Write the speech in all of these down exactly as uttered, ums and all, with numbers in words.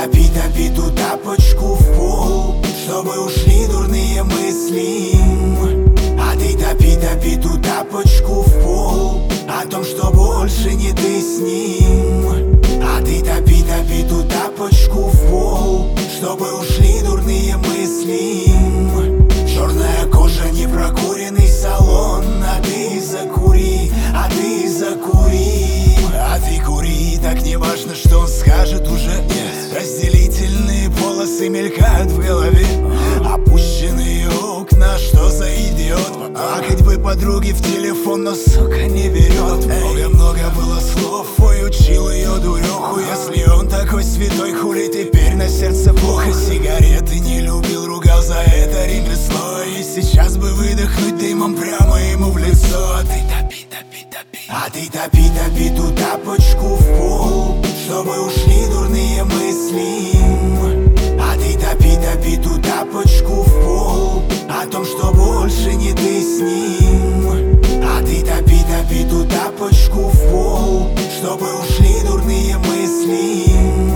топи, топи ту тапочку в пол, чтобы ушли дурные мысли. А ты топи, топи ту тапочку в пол, о том, что больше не ты с ним. А ты топи, топи ту тапочку в пол, чтобы ушли дурные мысли. Черная кожа, непрокуренный салон, а ты закури, а ты закури. А ты кури, так не важно, что он скажет уже. Yes. Разделительные полосы мелькают в голове, опущенные окна, что за идиот. Плакать бы подруги в телефон, но сука не берет. Много-много было слов, ой, учил ее дуреху. Если он такой святой, хули теперь на сердце плохо. Сигареты не любил, ругал за это ремесло. И сейчас бы выдохнуть дымом прямо ему в лицо. А ты топи, топи, топи, а ты топи, топи ту тапочку в пол, чтобы ушли дурные мысли. А ты топи, топи ту тапочку в пол, о том, что больше не ты с ним. А ты топи, топи ту тапочку в пол, чтобы ушли дурные мысли.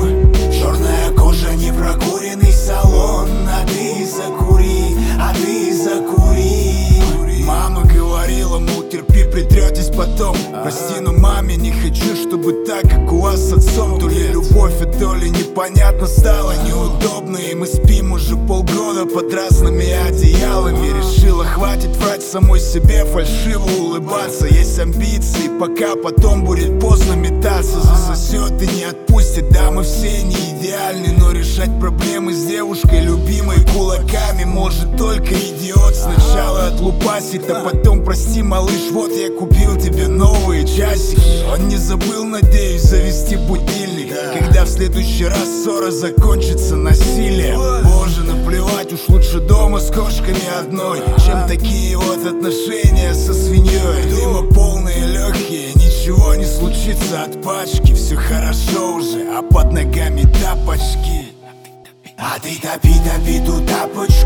Черная кожа, непрокуренный салон, а ты закури, а ты закури. Мама говорила, мол, терпи, притретесь потом. Прости, но маме не хочу, чтобы так, как у вас с отцом. То ли любовь, а то ли непонятно стало неудобно. И мы спим уже полгода под разными одеялами. Решила, хватит врать самой себе, фальшиво улыбаться. Есть амбиции, пока потом будет поздно метаться. Засосет и не отпустит, да, мы все не идеальны. Но решать проблемы с девушкой любимой кулаками может только идиот. Сначала отлупасит, а потом прости, малыш, вот я купил тебе новые часики. Он не забыл, надеюсь, завести будильник, когда в следующий раз ссора закончится насилием. Боже, наплевать, уж лучше дома с кошками одной, чем такие вот отношения со свиньей. Дыма полные легкие, ничего не случится от пачки. Все хорошо уже, а под ногами тапочки. А ты топи, топи ту тапочку